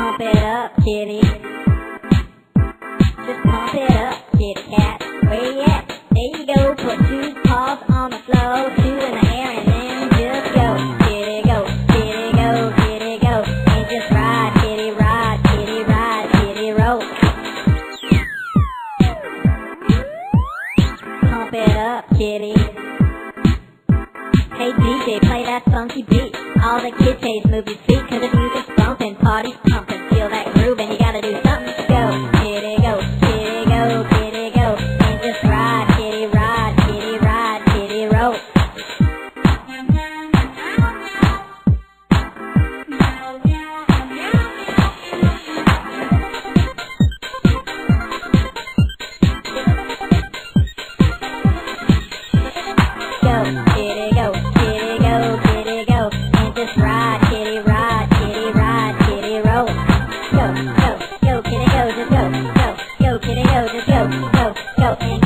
Pump it up, kitty. Just pump it up, kitty cat. Where you at? There you go. Put two paws on the floor, two in the air, and then just go. Kitty go, kitty go, kitty go. And just ride, kitty ride, kitty ride, kitty roll. Pump it up, kitty. Hey DJ, play that funky beat. All the kids say is move your feet, cause the music's bumping, party's pumping. Feel that groove and you gotta do something. Go, kitty go, kitty go, kitty go. And just ride, kitty ride, kitty ride, kitty roll. Go, kitty go, kitty go, kitty go. And just ride, kitty ride, kitty ride, kitty roll. Go, go, go, kitty go, just go, go, go, kitty go, just go, go, go, and